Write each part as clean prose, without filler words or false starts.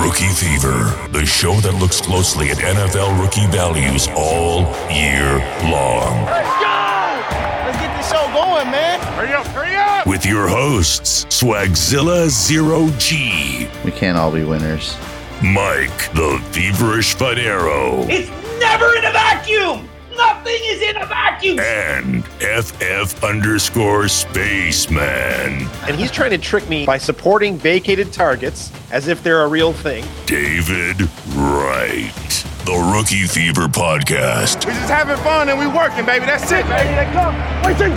Rookie Fever, the show that looks closely at NFL rookie values all year long. Let's go! Let's get this show going, man. Hurry up, hurry up! With your hosts, Swagzilla Zero G. We can't all be winners. Mike, the Feverish Fanero. It's never in a vacuum! Nothing is in a vacuum! And FF_Spaceman. And he's trying to trick me by supporting vacated targets as if they're a real thing. David Wright. The Rookie Fever Podcast. We're just having fun and we working, baby. That's it, baby. They come. Wait,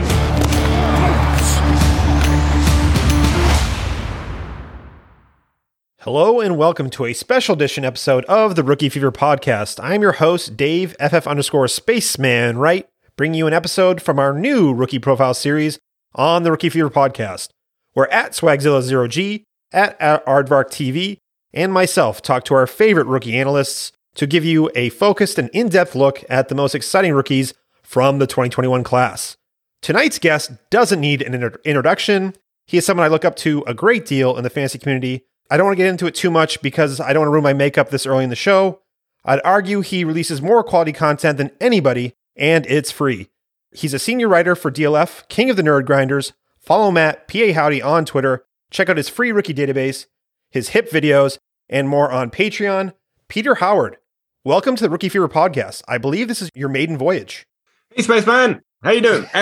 Hello and welcome to a special edition episode of the Rookie Fever Podcast. I'm your host, Dave FF_Spaceman Wright, bringing you an episode from our new Rookie Profile series on the Rookie Fever Podcast, where at Swagzilla0G, at Aardvark TV, and myself talk to our favorite rookie analysts to give you a focused and in-depth look at the most exciting rookies from the 2021 class. Tonight's guest doesn't need an introduction. He is someone I look up to a great deal in the fantasy community. I don't want to get into it too much because I don't want to ruin my makeup this early in the show. I'd argue he releases more quality content than anybody, and it's free. He's a senior writer for DLF, King of the Nerd Grinders. Follow Matt, PA Howdy on Twitter. Check out his free rookie database, his hip videos, and more on Patreon. Peter Howard, welcome to the Rookie Fever Podcast. I believe this is your maiden voyage. Hey, Spaceman. How you doing?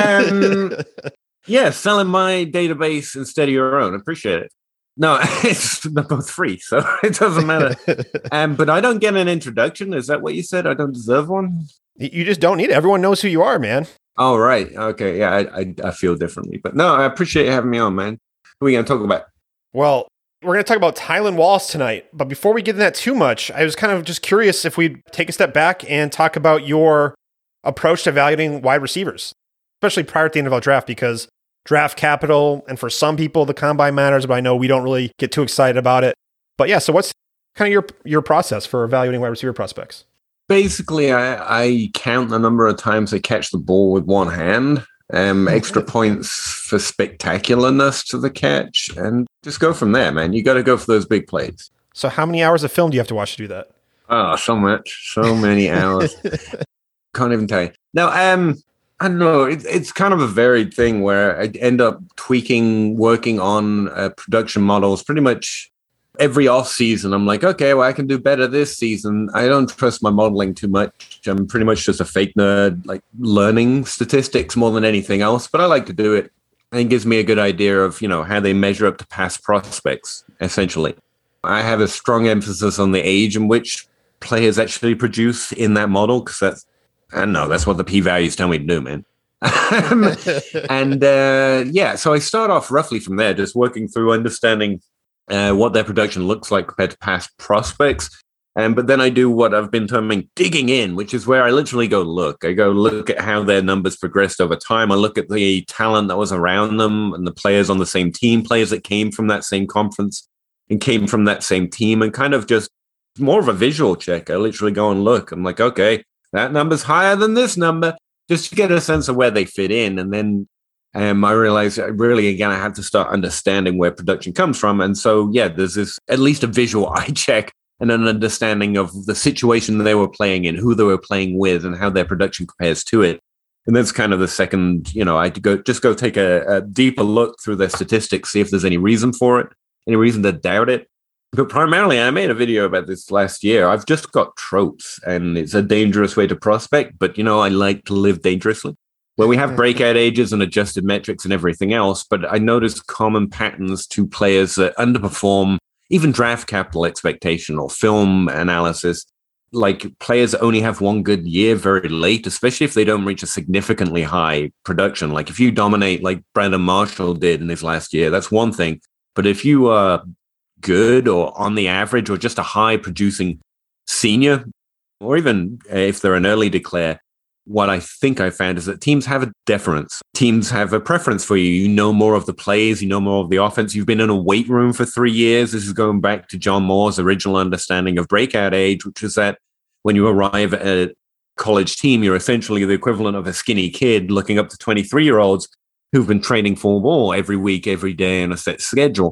Yeah, selling my database instead of your own. Appreciate it. No, they're both free, so it doesn't matter. But I don't get an introduction. Is that what you said? I don't deserve one? You just don't need it. Everyone knows who you are, man. Oh, right. Okay. Yeah, I feel differently. But no, I appreciate you having me on, man. Who are we going to talk about? Well, we're going to talk about Tylan Wallace tonight. But before we get into that too much, I was kind of just curious if we'd take a step back and talk about your approach to evaluating wide receivers, especially prior to the NFL draft, because draft capital, and for some people, the combine matters, but I know we don't really get too excited about it. But yeah, so what's kind of your process for evaluating wide receiver prospects? Basically, I count the number of times they catch the ball with one hand, extra points for spectacularness to the catch, and just go from there, man. You got to go for those big plays. So how many hours of film do you have to watch to do that? Oh, so much. So many hours. Can't even tell you. Now, I don't know. It's kind of a varied thing where I end up tweaking, working on production models pretty much every off season. I'm like, okay, well, I can do better this season. I don't trust my modeling too much. I'm pretty much just a fake nerd, like learning statistics more than anything else. But I like to do it. And it gives me a good idea of, how they measure up to past prospects, essentially. I have a strong emphasis on the age in which players actually produce in that model, because that's what the p-values tell me to do, man. So I start off roughly from there, just working through understanding what their production looks like compared to past prospects. But then I do what I've been terming digging in, which is where I literally go look. I go look at how their numbers progressed over time. I look at the talent that was around them and the players on the same team, players that came from that same conference and came from that same team, and kind of just more of a visual check. I literally go and look. I'm like, okay, that number's higher than this number, just to get a sense of where they fit in. And then I realized really, again, I had to start understanding where production comes from. And so, there's this at least a visual eye check and an understanding of the situation they were playing in, who they were playing with, and how their production compares to it. And that's kind of the second, I go take a deeper look through their statistics, see if there's any reason for it, any reason to doubt it. But primarily, I made a video about this last year. I've just got tropes, and it's a dangerous way to prospect. But, I like to live dangerously. Well, we have breakout ages and adjusted metrics and everything else. But I noticed common patterns to players that underperform even draft capital expectation or film analysis. Like players that only have one good year very late, especially if they don't reach a significantly high production. Like if you dominate like Brandon Marshall did in his last year, that's one thing. But if you are good or on the average or just a high producing senior, or even if they're an early declare, what I think I found is that teams have a deference. Teams have a preference for you. You know more of the plays, you know more of the offense. You've been in a weight room for 3 years. This is going back to John Moore's original understanding of breakout age, which is that when you arrive at a college team, you're essentially the equivalent of a skinny kid looking up to 23-year-olds who've been training full ball every week, every day on a set schedule.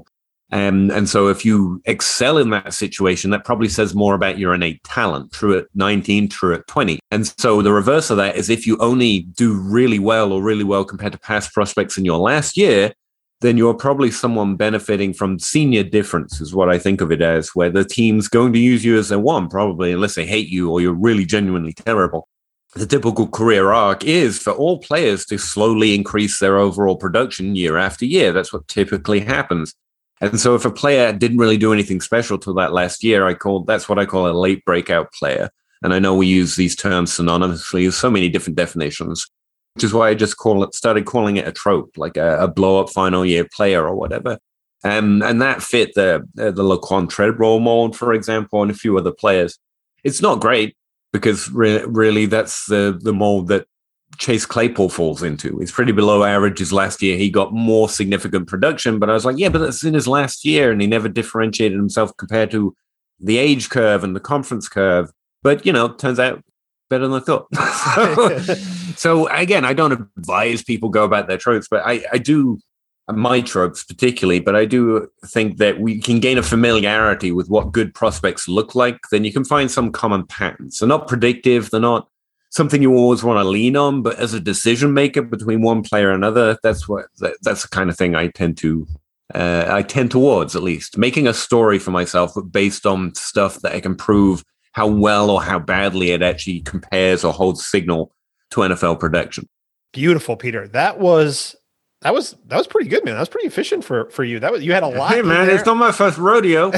And so if you excel in that situation, that probably says more about your innate talent, true at 19, true at 20. And so the reverse of that is if you only do really well or really well compared to past prospects in your last year, then you're probably someone benefiting from senior difference is what I think of it as, where the team's going to use you as they want, probably, unless they hate you or you're really genuinely terrible. The typical career arc is for all players to slowly increase their overall production year after year. That's what typically happens. And so if a player didn't really do anything special till that last year, that's what I call a late breakout player. And I know we use these terms synonymously, there's so many different definitions, which is why I just started calling it a trope, like a blow-up final year player or whatever. And that fit the Laquan Treadwell mold, for example, and a few other players. It's not great because really that's the mold that Chase Claypool falls into. He's pretty below average. His last year, he got more significant production, but I was like, yeah, but that's in his last year, and he never differentiated himself compared to the age curve and the conference curve. But, turns out better than I thought. So again, I don't advise people go about their tropes, but I do, my tropes particularly, but I do think that we can gain a familiarity with what good prospects look like. Then you can find some common patterns. They're not predictive. They're not something you always want to lean on, but as a decision maker between one player and another, that's the kind of thing I tend towards, at least making a story for myself, but based on stuff that I can prove how well or how badly it actually compares or holds signal to NFL production. Beautiful, Peter. That was pretty good, man. That was pretty efficient for you. You had a lot. Hey, man, it's not my first rodeo.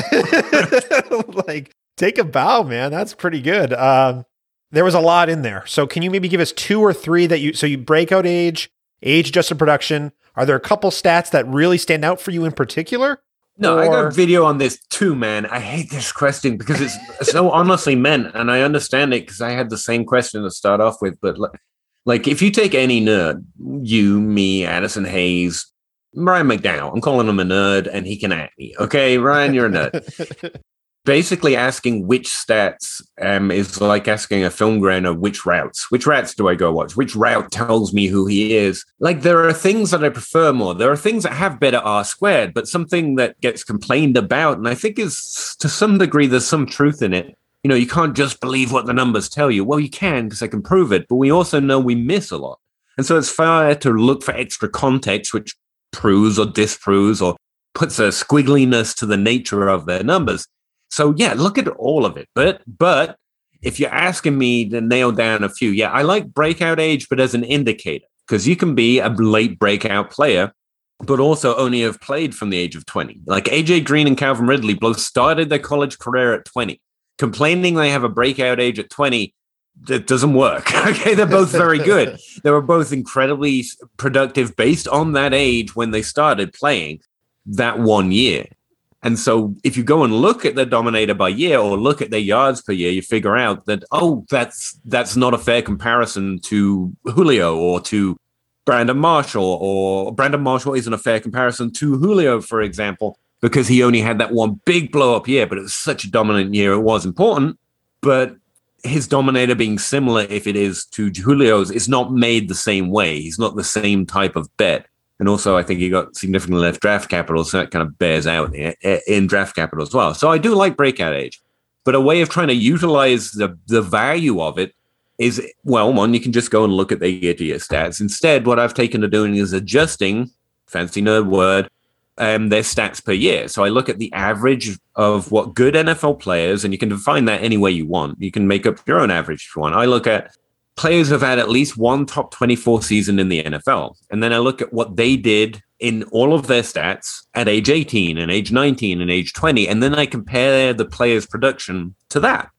Like, take a bow, man. That's pretty good. There was a lot in there. So can you maybe give us 2 or 3 so you breakout age adjusted production? Are there a couple stats that really stand out for you in particular? No, I got a video on this too, man. I hate this question because it's so honestly meant, and I understand it because I had the same question to start off with. But like, if you take any nerd, you, me, Addison Hayes, Ryan McDowell, I'm calling him a nerd, and he can at me. Okay, Ryan, you're a nerd. Basically asking which stats is like asking a film grainer which routes do I go watch? Which route tells me who he is? Like, there are things that I prefer more. There are things that have better R squared, but something that gets complained about, and I think is to some degree there's some truth in it. You can't just believe what the numbers tell you. Well, you can because I can prove it, but we also know we miss a lot. And so it's fair to look for extra context, which proves or disproves or puts a squiggliness to the nature of their numbers. So yeah, look at all of it. But if you're asking me to nail down a few, I like breakout age, but as an indicator, because you can be a late breakout player, but also only have played from the age of 20. Like AJ Green and Calvin Ridley both started their college career at 20. Complaining they have a breakout age at 20, that doesn't work. Okay, they're both very good. They were both incredibly productive based on that age when they started playing that 1 year. And so if you go and look at the dominator by year or look at their yards per year, you figure out that, that's not a fair comparison to Julio or to Brandon Marshall, or Brandon Marshall isn't a fair comparison to Julio, for example, because he only had that one big blow up year, but it was such a dominant year. It was important, but his dominator being similar, if it is to Julio's, is not made the same way. He's not the same type of bet. And also, I think he got significantly less draft capital, so that kind of bears out in draft capital as well. So I do like breakout age. But a way of trying to utilize the value of it is, well, one, you can just go and look at the year-to-year stats. Instead, what I've taken to doing is adjusting, fancy nerd word, their stats per year. So I look at the average of what good NFL players, and you can define that any way you want. You can make up your own average if you want. I look at players have had at least one top 24 season in the NFL. And then I look at what they did in all of their stats at age 18 and age 19 and age 20. And then I compare the player's production to that.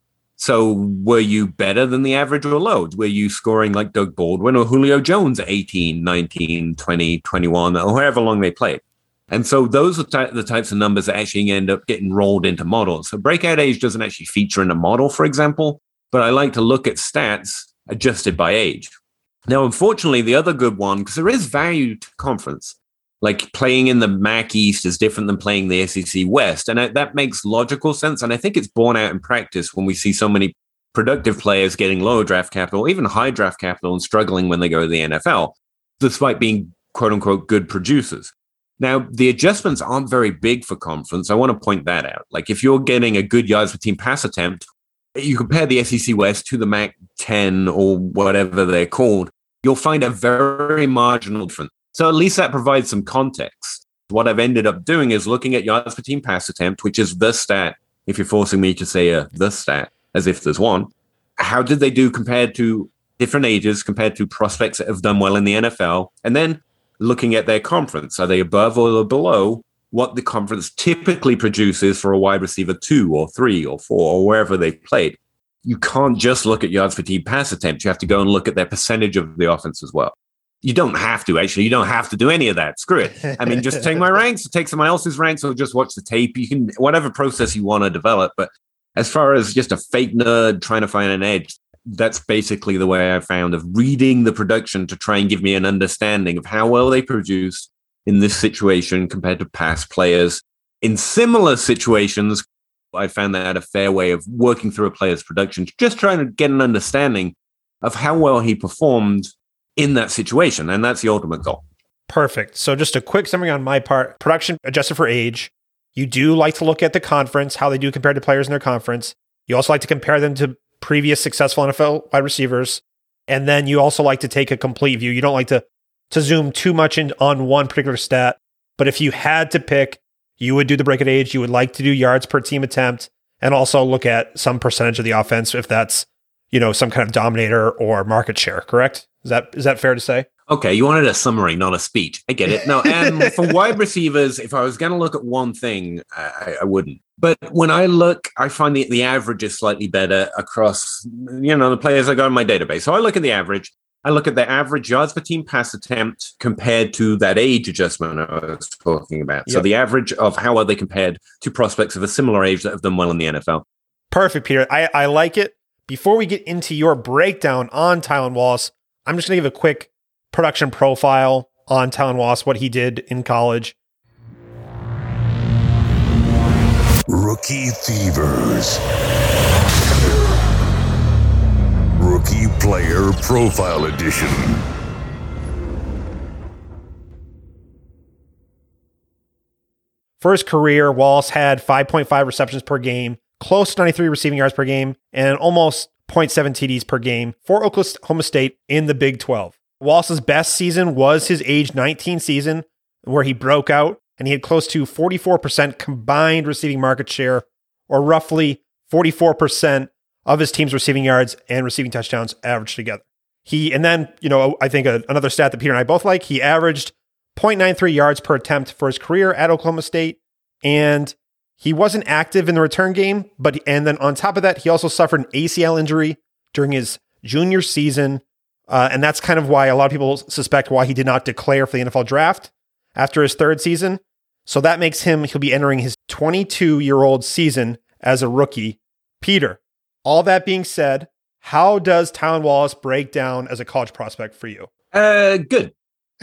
So were you better than the average or low? Were you scoring like Doug Baldwin or Julio Jones at 18, 19, 20, 21, or however long they played? And so those are the types of numbers that actually end up getting rolled into models. So breakout age doesn't actually feature in a model, for example, but I like to look at stats adjusted by age. Now, unfortunately, the other good one, because there is value to conference, like playing in the MAC East is different than playing the SEC West. And that makes logical sense. And I think it's borne out in practice when we see so many productive players getting low draft capital, even high draft capital, and struggling when they go to the NFL, despite being quote unquote good producers. Now, the adjustments aren't very big for conference. I want to point that out. Like, if you're getting a good yards per team pass attempt, you compare the SEC West to the MAC-10 or whatever they're called, you'll find a very marginal difference. So at least that provides some context. What I've ended up doing is looking at yards per team pass attempt, which is the stat, if you're forcing me to say the stat, as if there's one. How did they do compared to different ages, compared to prospects that have done well in the NFL? And then looking at their conference. Are they above or below what the conference typically produces for a wide receiver 2 or 3 or 4 or wherever they've played? You can't just look at yards per team pass attempt. You have to go and look at their percentage of the offense as well. You don't have to, actually. You don't have to do any of that. Screw it. I mean, just take my ranks, take someone else's ranks, or just watch the tape. You can, whatever process you want to develop. But as far as just a fake nerd trying to find an edge, that's basically the way I found of reading the production to try and give me an understanding of how well they produced in this situation compared to past players. In similar situations, I found that a fair way of working through a player's production, just trying to get an understanding of how well he performed in that situation. And that's the ultimate goal. Perfect. So just a quick summary on my part. Production adjusted for age. You do like to look at the conference, how they do compared to players in their conference. You also like to compare them to previous successful NFL wide receivers. And then you also like to take a complete view. You don't like to zoom too much in on one particular stat. But if you had to pick, you would do the break at age. You would like to do yards per team attempt and also look at some percentage of the offense if that's, some kind of dominator or market share, correct? Is that fair to say? Okay, you wanted a summary, not a speech. I get it. No, and for wide receivers, if I was going to look at one thing, I wouldn't. But when I look, I find the average is slightly better across, the players I got in my database. So I look at the average. I look at the average yards per team pass attempt compared to that age adjustment I was talking about. Yep. So the average of how well they compared to prospects of a similar age that have done well in the NFL. Perfect, Peter. I like it. Before we get into your breakdown on Tylan Wallace, I'm just going to give a quick production profile on Tylan Wallace, what he did in college. Rookie Thievers. Rookie Player Profile Edition. For his career, Wallace had 5.5 receptions per game, close to 93 receiving yards per game, and almost 0.7 TDs per game for Oklahoma State in the Big 12. Wallace's best season was his age 19 season, where he broke out, and he had close to 44% combined receiving market share, or roughly 44% of his team's receiving yards and receiving touchdowns averaged together. I think another stat that Peter and I both like, he averaged 0.93 yards per attempt for his career at Oklahoma State, and he wasn't active in the return game, and then on top of that, he also suffered an ACL injury during his junior season, and that's kind of why a lot of people suspect why he did not declare for the NFL draft after his third season. So that makes he'll be entering his 22-year-old season as a rookie. Peter, all that being said, how does Tylan Wallace break down as a college prospect for you? Good.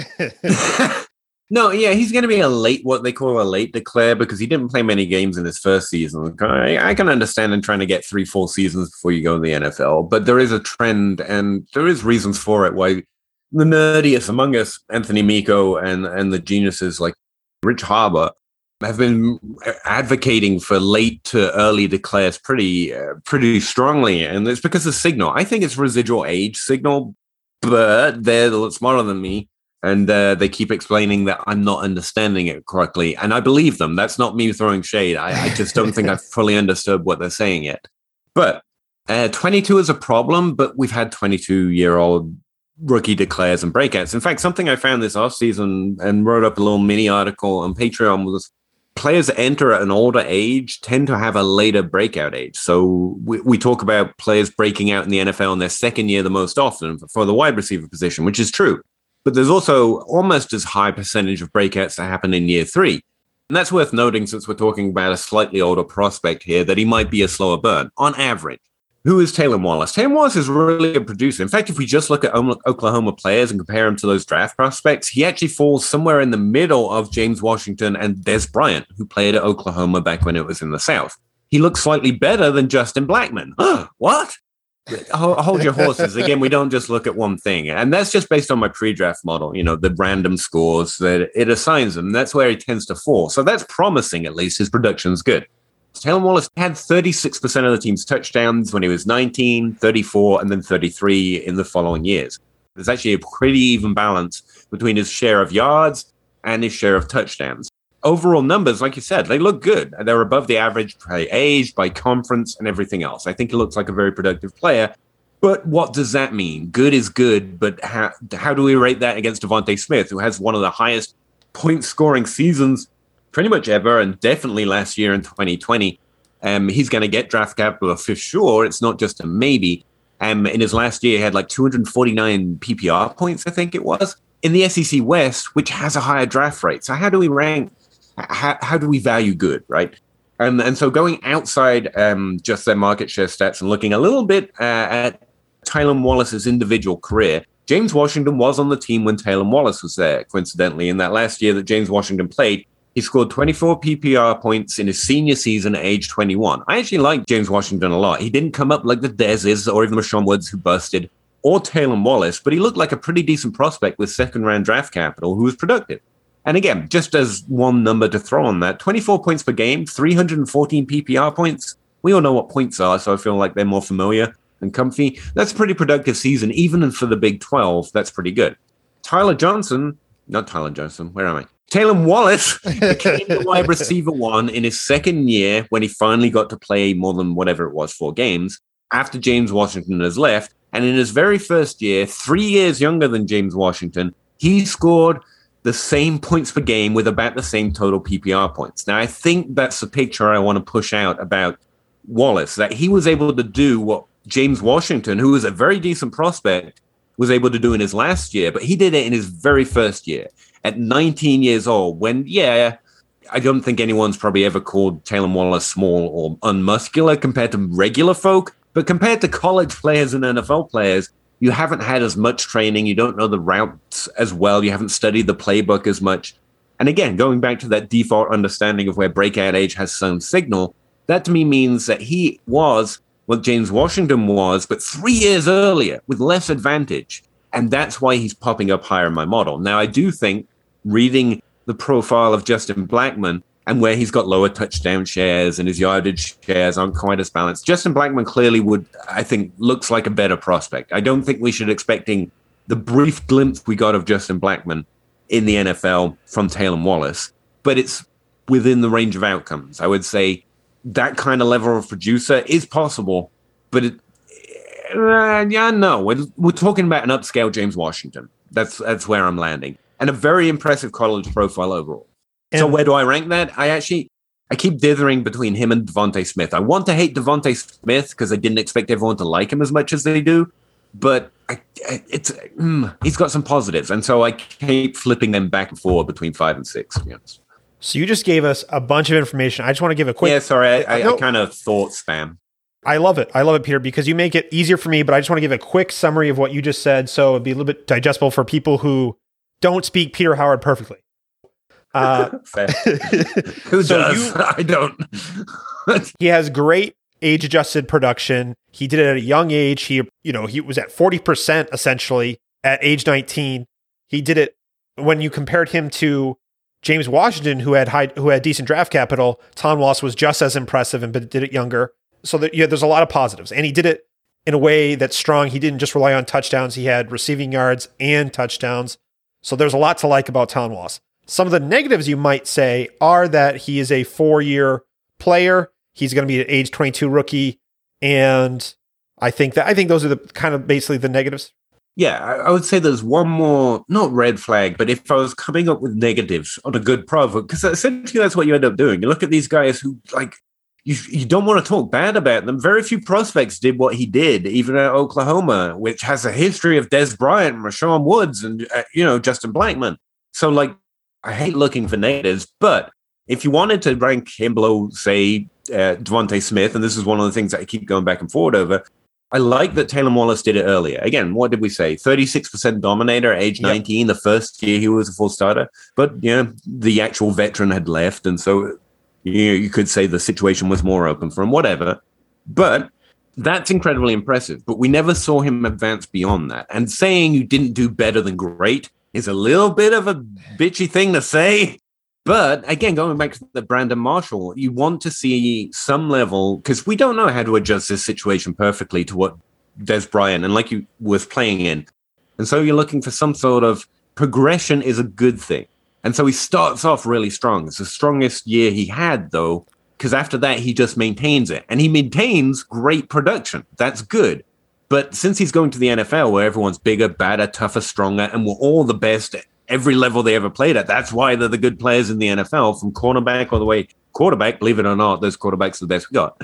No, yeah, he's going to be what they call a late declare, because he didn't play many games in his first season. I can understand him trying to get 3-4 seasons before you go in the NFL, but there is a trend and there is reasons for it why the nerdiest among us, Anthony Miko and the geniuses like Rich Harbour, have been advocating for late to early declares pretty strongly, and it's because of signal. I think it's residual age signal, but they're a lot smarter than me. And they keep explaining that I'm not understanding it correctly. And I believe them. That's not me throwing shade. I just don't think I've fully understood what they're saying yet. But 22 is a problem, but we've had 22-year-old rookie declares and breakouts. In fact, something I found this offseason and wrote up a little mini article on Patreon was players that enter at an older age tend to have a later breakout age. So we talk about players breaking out in the NFL in their second year the most often for the wide receiver position, which is true. But there's also almost as high percentage of breakouts that happen in year 3. And that's worth noting, since we're talking about a slightly older prospect here, that he might be a slower burn on average. Who is Tylan Wallace? Tylan Wallace is really a producer. In fact, if we just look at Oklahoma players and compare him to those draft prospects, he actually falls somewhere in the middle of James Washington and Des Bryant, who played at Oklahoma back when it was in the South. He looks slightly better than Justin Blackmon. What? hold your horses. Again, we don't just look at one thing. And that's just based on my pre-draft model, the random scores that it assigns them. That's where he tends to fall. So that's promising, at least. His production's good. Taylor Wallace had 36% of the team's touchdowns when he was 19, 34, and then 33 in the following years. There's actually a pretty even balance between his share of yards and his share of touchdowns. Overall numbers, like you said, they look good. They're above the average by age, by conference, and everything else. I think he looks like a very productive player. But what does that mean? Good is good, but how do we rate that against Devontae Smith, who has one of the highest point-scoring seasons pretty much ever, and definitely last year in 2020? He's going to get draft capital for sure. It's not just a maybe. In his last year, he had like 249 PPR points, I think it was, in the SEC West, which has a higher draft rate. So how do we rank? How do we value good, right? And so going outside just their market share stats and looking a little bit at Taylor Wallace's individual career, James Washington was on the team when Taylor Wallace was there, coincidentally. In that last year that James Washington played, he scored 24 PPR points in his senior season at age 21. I actually like James Washington a lot. He didn't come up like the Dez's or even Rashawn Woods, who busted, or Taylor Wallace, but he looked like a pretty decent prospect with second-round draft capital who was productive. And again, just as one number to throw on that, 24 points per game, 314 PPR points. We all know what points are, so I feel like they're more familiar and comfy. That's a pretty productive season. Even for the Big 12, that's pretty good. Taylor Wallace became the wide receiver one in his second year when he finally got to play more than whatever it was, 4 games, after James Washington has left. And in his very first year, 3 years younger than James Washington, he scored the same points per game with about the same total PPR points. Now, I think that's the picture I want to push out about Wallace, that he was able to do what James Washington, who was a very decent prospect, was able to do in his last year, but he did it in his very first year at 19 years old when, I don't think anyone's probably ever called Taylor Wallace small or unmuscular compared to regular folk, but compared to college players and NFL players, you haven't had as much training. You don't know the routes as well. You haven't studied the playbook as much. And again, going back to that default understanding of where breakout age has some signal, that to me means that he was what James Washington was, but 3 years earlier with less advantage. And that's why he's popping up higher in my model. Now, I do think reading the profile of Justin Blackman and where he's got lower touchdown shares and his yardage shares aren't quite as balanced, Justin Blackman clearly looks like a better prospect. I don't think we should expecting the brief glimpse we got of Justin Blackman in the NFL from Taylor Wallace, but it's within the range of outcomes. I would say that kind of level of producer is possible, but we're talking about an upscale James Washington. That's where I'm landing, and a very impressive college profile overall. And so where do I rank that? I keep dithering between him and Devontae Smith. I want to hate Devontae Smith because I didn't expect everyone to like him as much as they do, but he's got some positives, and so I keep flipping them back and forth between 5 and 6, to be honest. So you just gave us a bunch of information. I just want to give a quick... Yeah, sorry, I kind of thought spam. I love it, Peter, because you make it easier for me, but I just want to give a quick summary of what you just said so it'd be a little bit digestible for people who don't speak Peter Howard perfectly. Who does? I don't. He has great age-adjusted production. He did it at a young age. He was at 40% essentially at age 19. He did it when you compared him to James Washington, who had decent draft capital. Taylor Wallace was just as impressive and did it younger. So there's a lot of positives, and he did it in a way that's strong. He didn't just rely on touchdowns. He had receiving yards and touchdowns. So there's a lot to like about Taylor Wallace. Some of the negatives you might say are that he is a 4-year player. He's going to be an age 22 rookie. And I think those are the kind of basically the negatives. Yeah, I would say there's one more, not red flag, but if I was coming up with negatives on a good pro, because essentially that's what you end up doing. You look at these guys who, like, you don't want to talk bad about them. Very few prospects did what he did, even at Oklahoma, which has a history of Des Bryant and Rashawn Woods and, Justin Blackman. So, like, I hate looking for negatives, but if you wanted to rank him below, say, Devontae Smith, and this is one of the things that I keep going back and forward over, I like that Taylor Wallace did it earlier. Again, what did we say? 36% dominator at age 19, the first year he was a full starter. But, the actual veteran had left, and so you could say the situation was more open for him, whatever. But That's incredibly impressive, but we never saw him advance beyond that. And saying you didn't do better than great is a little bit of a bitchy thing to say. But again, going back to the Brandon Marshall, you want to see some level, because we don't know how to adjust this situation perfectly to what Des Bryant and like you was playing in. And so you're looking for some sort of progression is a good thing. And so he starts off really strong. It's the strongest year he had, though, because after that, he just maintains it. And he maintains great production. That's good. But since he's going to the NFL, where everyone's bigger, badder, tougher, stronger, and we're all the best at every level they ever played at, that's why they're the good players in the NFL, from cornerback all the way quarterback. Believe it or not, those quarterbacks are the best we got.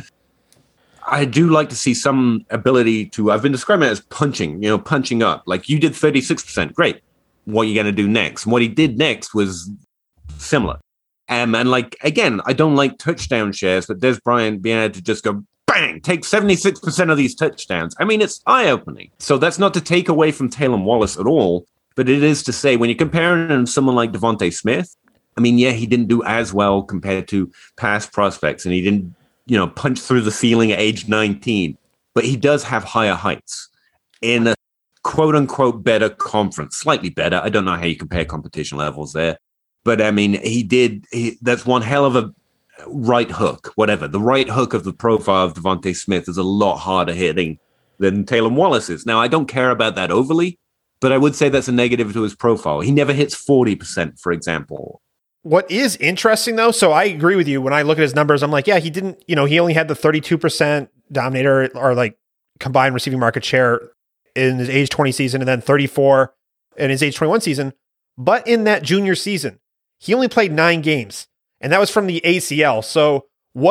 I do like to see some ability to, I've been describing it as punching, punching up. Like, you did 36%. Great. What are you going to do next? And what he did next was similar. And like, again, I don't like touchdown shares, but Des Bryant being able to just go, bang, take 76% of these touchdowns. I mean, it's eye-opening. So that's not to take away from Taylor Wallace at all, but it is to say, when you're comparing him to someone like Devontae Smith, I mean, yeah, he didn't do as well compared to past prospects, and he didn't, punch through the ceiling at age 19, but he does have higher heights in a quote-unquote better conference, slightly better. I don't know how you compare competition levels there, but I mean, that's one hell of a right hook, whatever. The right hook of the profile of Devontae Smith is a lot harder hitting than Taylor Wallace is. Now, I don't care about that overly, but I would say that's a negative to his profile. He never hits 40%, for example. What is interesting, though, so I agree with you. When I look at his numbers, I'm like, yeah, he didn't, he only had the 32% dominator or like combined receiving market share in his age 20 season, and then 34 in his age 21 season. But in that junior season, he only played 9 games, and that was from the ACL. So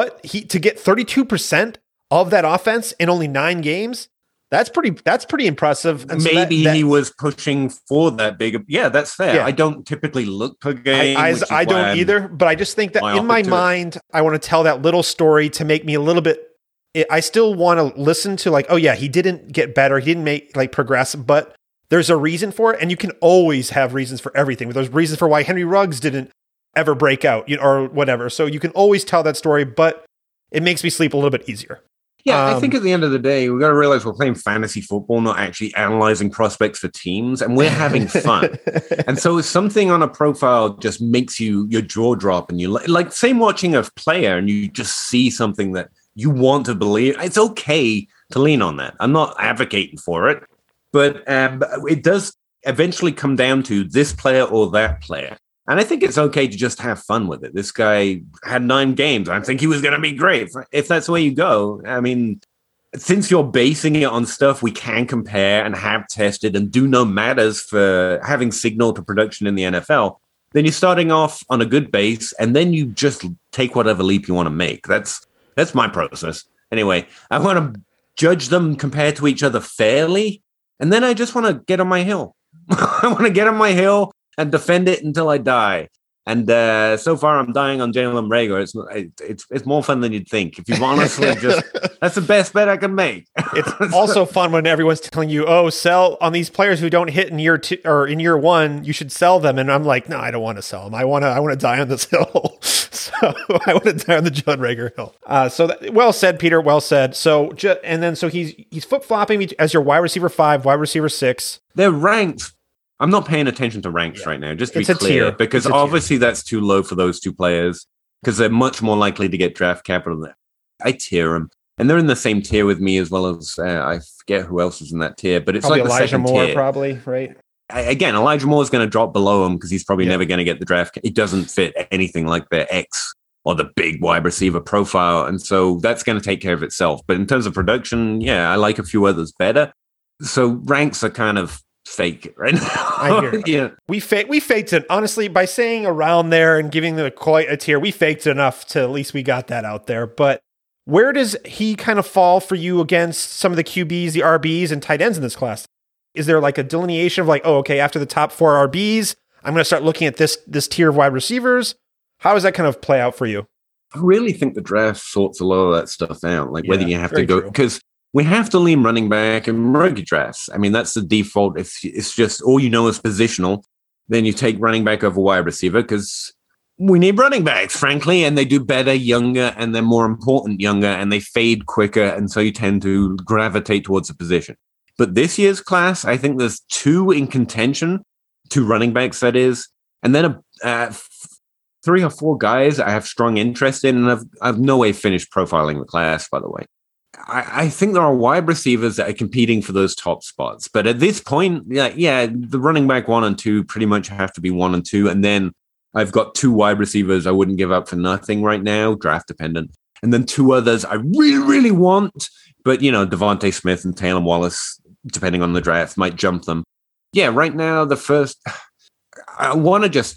to get 32% of that offense in only 9 games, that's pretty impressive. And maybe he was pushing for that big. Yeah, that's fair. Yeah. I don't typically look per game. I don't either, but I just think that in my mind, I want to tell that little story to make me a little bit. I still want to listen to like, oh yeah, he didn't get better. He didn't make progress, but there's a reason for it. And you can always have reasons for everything. There's reasons for why Henry Ruggs didn't ever break out, or whatever. So you can always tell that story, but it makes me sleep a little bit easier. Yeah, I think at the end of the day, we've got to realize we're playing fantasy football, not actually analyzing prospects for teams, and we're having fun. And so if something on a profile just makes your jaw drop, and you like same watching a player and you just see something that you want to believe, it's okay to lean on that. I'm not advocating for it, but it does eventually come down to this player or that player. And I think it's okay to just have fun with it. This guy had 9 games. I think he was going to be great. If that's the way you go, I mean, since you're basing it on stuff we can compare and have tested and do know matters for having signal to production in the NFL, then you're starting off on a good base, and then you just take whatever leap you want to make. That's my process. Anyway, I want to judge them compared to each other fairly, and then I just want to get on my hill. I want to get on my hill and defend it until I die. And so far, I'm dying on Jalen Reagor. It's more fun than you'd think. If you've honestly that's the best bet I can make. It's also fun when everyone's telling you, "Oh, sell on these players who don't hit in year 2 or in year 1. You should sell them." And I'm like, no, I don't want to sell them. I want to die on this hill. So I want to die on the Jalen Reagor hill. Well said, Peter. Well said. So he's flip flopping as your wide receiver 5, wide receiver 6. They're ranked. I'm not paying attention to ranks right now, just to be clear, because obviously that's too low for those 2 players, because they're much more likely to get draft capital than I tier them. And they're in the same tier with me, as well as I forget who else is in that tier, but it's probably like the Elijah Moore, tier. Probably, right? Again, Elijah Moore is going to drop below him because he's probably never going to get the draft. He doesn't fit anything like the X or the big wide receiver profile. And so that's going to take care of itself. But in terms of production, yeah, I like a few others better. So ranks are kind of fake right now. I hear. Yeah, we faked it, honestly, by saying around there and giving them quite a tier. We faked enough to at least we got that out there. But where does he kind of fall for you against some of the QBs, the RBs, and tight ends in this class? Is there like a delineation of like, oh, okay, after the top 4 RBs, I'm going to start looking at this tier of wide receivers? How does that kind of play out for you? I really think the draft sorts a lot of that stuff out, like whether you have to go, because we have to lean running back in rookie drafts. I mean, that's the default. If it's just all you know is positional, then you take running back over wide receiver, because we need running backs, frankly, and they do better younger, and they're more important younger, and they fade quicker, and so you tend to gravitate towards a position. But this year's class, I think there's 2 in contention, 2 running backs, that is, and then 3 or 4 guys I have strong interest in, and I've no way finished profiling the class, by the way. I think there are wide receivers that are competing for those top spots. But at this point, yeah, the running back 1 and 2 pretty much have to be 1 and 2. And then I've got 2 wide receivers I wouldn't give up for nothing right now, draft dependent. And then 2 others I really, really want. But, Devontae Smith and Taylor Wallace, depending on the draft, might jump them. Yeah, right now, the first... I want to just,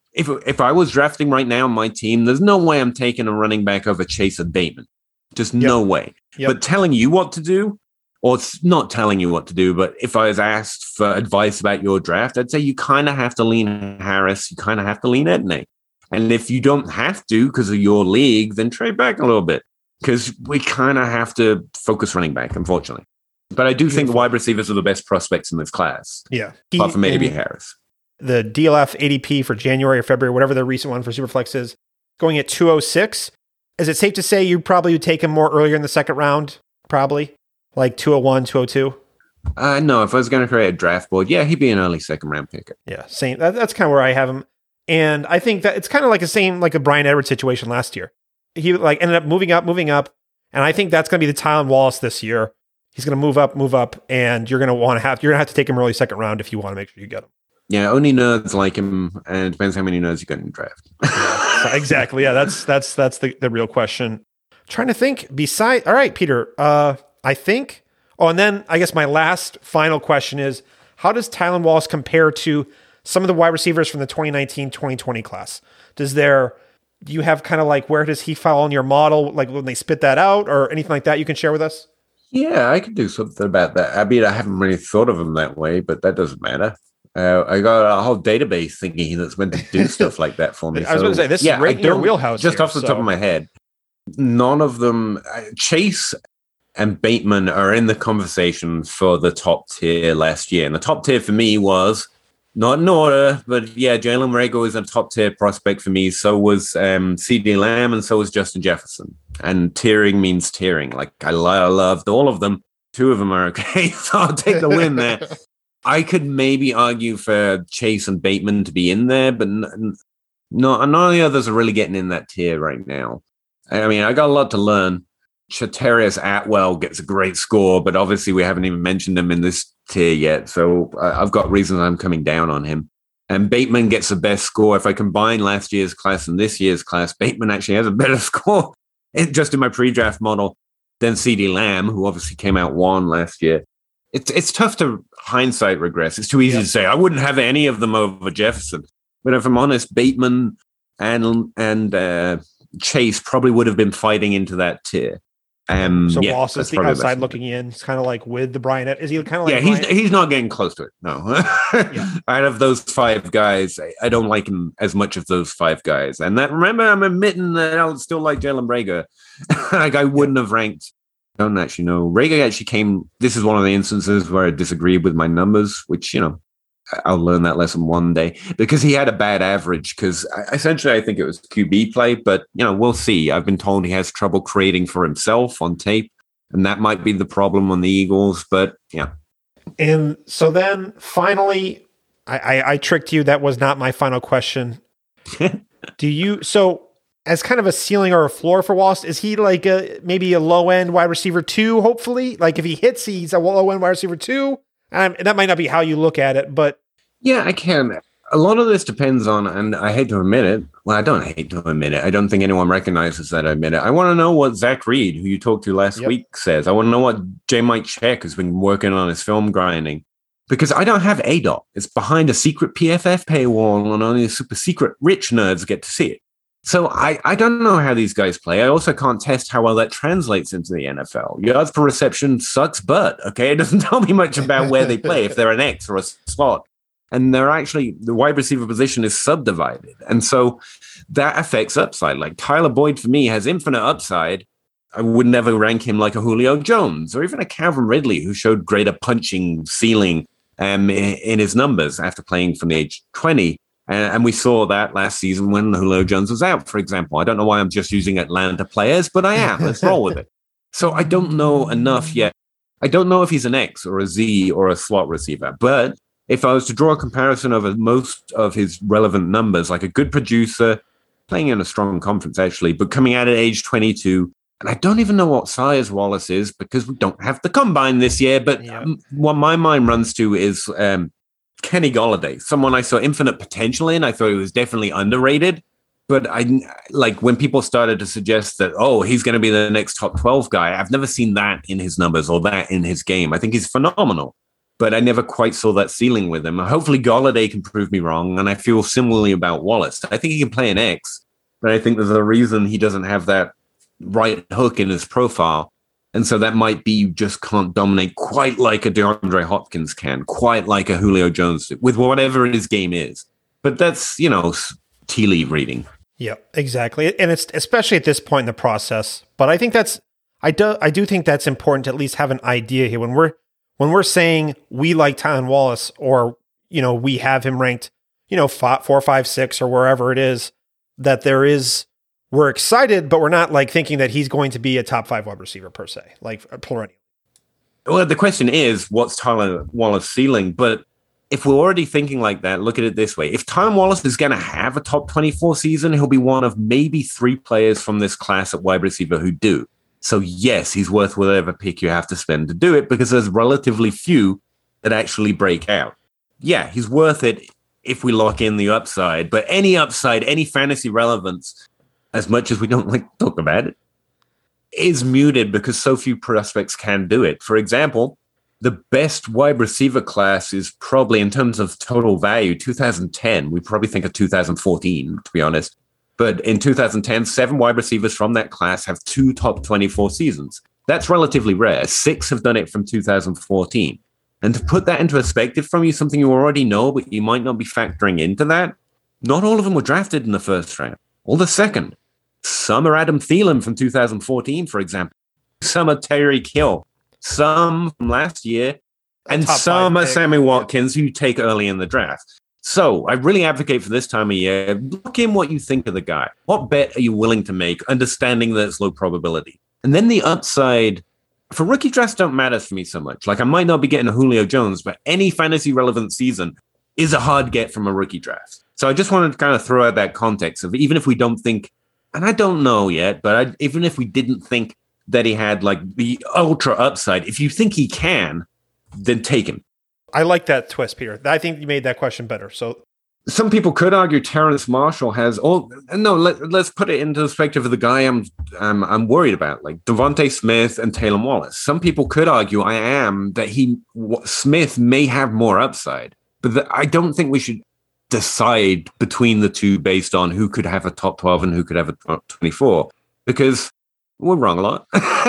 if I was drafting right now on my team, there's no way I'm taking a running back over Chase and Bateman. Just no way. Yep. But telling you what to do, or it's not telling you what to do, but if I was asked for advice about your draft, I'd say you kind of have to lean Harris, you kind of have to lean Edney. And if you don't have to because of your league, then trade back a little bit, because we kind of have to focus running back, unfortunately. But I do think the wide receivers are the best prospects in this class. Yeah. Apart from maybe Harris. The DLF ADP for January or February, whatever the recent one for Superflex is, going at 206. Is it safe to say you probably would take him more earlier in the second round? Probably? Like 201, 202? No, if I was going to create a draft board, yeah, he'd be an early second round picker. Yeah, same. That's kind of where I have him. And I think that it's kind of like the same, like a Brian Edwards situation last year. He ended up moving up. And I think that's going to be the Tylan Wallace this year. He's going to move up, and you're going to have to take him early second round if you want to make sure you get him. Yeah, only nerds like him, and it depends how many nerds you got in the draft. Exactly. Yeah, that's the real question. Trying to think. All right, Peter. I think. Oh, and then I guess my last final question is: how does Tylan Wallace compare to some of the wide receivers from the 2019-2020 class? Do you have kind of like, where does he fall in your model? Like when they spit that out or anything like that you can share with us? Yeah, I could do something about that. I mean, I haven't really thought of him that way, but that doesn't matter. I got a whole database thinking that's meant to do stuff like that for me. I was going to say, this is right in your wheelhouse. Just off the top of my head, none of them, Chase and Bateman, are in the conversation for the top tier last year. And the top tier for me was, not in order, but yeah, Jalen Reagor is a top tier prospect for me. So was CeeDee Lamb, and so was Justin Jefferson. And tiering means tiering. Like, I loved all of them. 2 of them are okay, so I'll take the win there. I could maybe argue for Chase and Bateman to be in there, but none of the others are really getting in that tier right now. I mean, I got a lot to learn. Chatarius Atwell gets a great score, but obviously we haven't even mentioned him in this tier yet, so I've got reasons I'm coming down on him. And Bateman gets the best score. If I combine last year's class and this year's class, Bateman actually has a better score just in my pre-draft model than CeeDee Lamb, who obviously came out 1 last year. It's tough to hindsight regress. It's too easy to say, I wouldn't have any of them over Jefferson. But if I'm honest, Bateman and Chase probably would have been fighting into that tier. So Wallace is the outside looking in. He's kind of like with the Brian. Is he kind of like? Yeah, he's not getting close to it. No. Out of those 5 guys, I don't like him as much as those 5 guys. And that, remember, I'm admitting that I still like Jalen Reagor. Like, I wouldn't have ranked. I don't actually know. Reagor actually came. This is one of the instances where I disagreed with my numbers, which, I'll learn that lesson one day, because he had a bad average. Because essentially, I think it was QB play, but we'll see. I've been told he has trouble creating for himself on tape, and that might be the problem on the Eagles. But yeah. And so then finally, I tricked you. That was not my final question. So as kind of a ceiling or a floor for Wallace, is he like maybe a low end wide receiver 2? Hopefully, like if he hits, he's a low end wide receiver 2. That might not be how you look at it, but yeah, I can. A lot of this depends on, and I hate to admit it. Well, I don't hate to admit it. I don't think anyone recognizes that I admit it. I want to know what Zach Reed, who you talked to last week, says. I want to know what J. Mike Check has been working on his film grinding, because I don't have ADOT. It's behind a secret PFF paywall, and only the super secret rich nerds get to see it. So I don't know how these guys play. I also can't test how well that translates into the NFL. Yards per reception sucks butt, okay? It doesn't tell me much about where they play, if they're an X or a slot. And they're actually, the wide receiver position is subdivided. And so that affects upside. Like Tyler Boyd, for me, has infinite upside. I would never rank him like a Julio Jones or even a Calvin Ridley, who showed greater punching ceiling in his numbers after playing from the age 20. And we saw that last season when Julio Jones was out, for example. I don't know why I'm just using Atlanta players, but I am. Let's roll with it. So I don't know enough yet. I don't know if he's an X or a Z or a slot receiver. But if I was to draw a comparison of most of his relevant numbers, like a good producer, playing in a strong conference, actually, but coming out at age 22, and I don't even know what size Wallace is because we don't have the combine this year, but what my mind runs to is Kenny Golladay, someone I saw infinite potential in. I thought he was definitely underrated, but when people started to suggest that, oh, he's going to be the next top 12 guy, I've never seen that in his numbers or that in his game. I think he's phenomenal, but I never quite saw that ceiling with him. Hopefully Golladay can prove me wrong, and I feel similarly about Wallace. I think he can play an X, but I think there's a reason he doesn't have that right hook in his profile. And so that might be you just can't dominate quite like a DeAndre Hopkins can, quite like a Julio Jones, with whatever his game is. But that's, tea leaf reading. Yeah, exactly. And it's especially at this point in the process. But I think I do think that's important to at least have an idea here. When we're saying we like Tylan Wallace, or, we have him ranked, 4, 5, 6, or wherever it is, that we're excited, but we're not thinking that he's going to be a top 5 wide receiver per se, perennial. Well, the question is, what's Tylan Wallace ceiling? But if we're already thinking like that, look at it this way. If Tylan Wallace is going to have a top 24 season, he'll be one of maybe 3 players from this class at wide receiver who do. So yes, he's worth whatever pick you have to spend to do it, because there's relatively few that actually break out. Yeah, he's worth it if we lock in the upside, but any upside, any fantasy relevance, as much as we don't like to talk about it, is muted because so few prospects can do it. For example, the best wide receiver class is probably, in terms of total value, 2010. We probably think of 2014, to be honest. But in 2010, 7 wide receivers from that class have 2 top 24 seasons. That's relatively rare. 6 have done it from 2014. And to put that into perspective from you, something you already know, but you might not be factoring into that, not all of them were drafted in the first round, or the second. Some are Adam Thielen from 2014, for example. Some are Tyreek Hill. Some from last year. And some are Sammy Watkins, who you take early in the draft. So I really advocate for this time of year. Look in what you think of the guy. What bet are you willing to make, understanding that it's low probability? And then the upside, for rookie drafts don't matter for me so much. I might not be getting a Julio Jones, but any fantasy relevant season is a hard get from a rookie draft. So I just wanted to kind of throw out that context of, even if we don't think, and I don't know yet, but even if we didn't think that he had the ultra upside, if you think he can, then take him. I like that twist, Peter. I think you made that question better. So some people could argue Terrace Marshall has let's put it into the perspective of the guy I'm worried about, like Devontae Smith and Taylor Wallace. Some people could argue that Smith may have more upside, but I don't think we should decide between the two based on who could have a top 12 and who could have a top 24, because we're wrong a lot.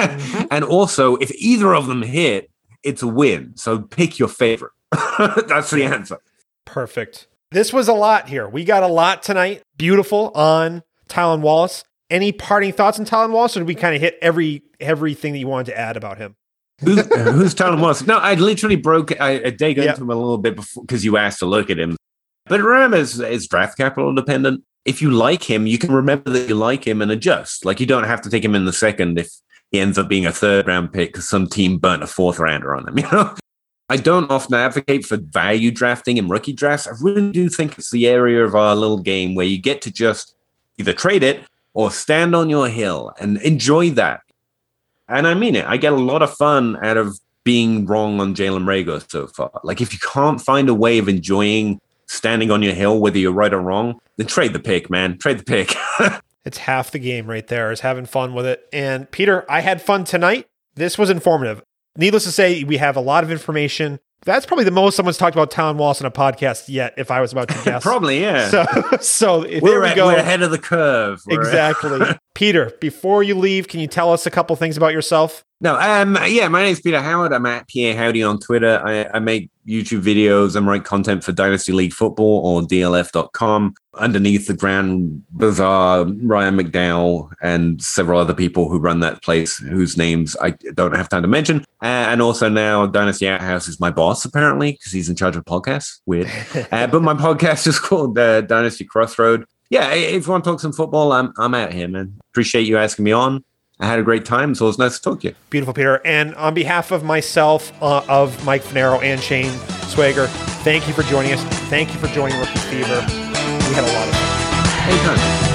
And also, if either of them hit, it's a win. So pick your favorite. That's the answer. Perfect. This was a lot here. We got a lot tonight. Beautiful on Tylan Wallace. Any parting thoughts on Tylan Wallace, or did we kind of hit everything that you wanted to add about him? Who's Tylan Wallace? No, I literally I dug into him a little bit before because you asked to look at him. But remember, it's draft capital dependent. If you like him, you can remember that you like him and adjust. You don't have to take him in the second if he ends up being a 3rd round pick because some team burnt a 4th rounder on him. I don't often advocate for value drafting in rookie drafts. I really do think it's the area of our little game where you get to just either trade it or stand on your hill and enjoy that. And I mean it. I get a lot of fun out of being wrong on Jalen Reagor so far. If you can't find a way of enjoying standing on your hill, whether you're right or wrong, then trade the pick, man. Trade the pick. It's half the game right there, is having fun with it. And Peter, I had fun tonight. This was informative. Needless to say, we have a lot of information. That's probably the most someone's talked about Tylan Wallace in a podcast yet, if I was about to guess. Probably, yeah. So there we go. We're ahead of the curve. Exactly. Peter, before you leave, can you tell us a couple things about yourself? No, yeah, my name's Peter Howard. I'm at Pierre Howdy on Twitter. I make YouTube videos and write content for Dynasty League Football or DLF.com. Underneath the Grand Bazaar, Ryan McDowell and several other people who run that place, whose names I don't have time to mention. And also now Dynasty Outhouse is my boss, apparently, because he's in charge of podcasts. Weird. But my podcast is called Dynasty Crossroad. Yeah, if you want to talk some football, I'm out here, man. Appreciate you asking me on. I had a great time, so it was nice to talk to you. Beautiful, Peter. And on behalf of myself, of Mike Finero and Shane Swager, thank you for joining us. Thank you for joining Rookie Fever. We had a lot of fun. Anytime.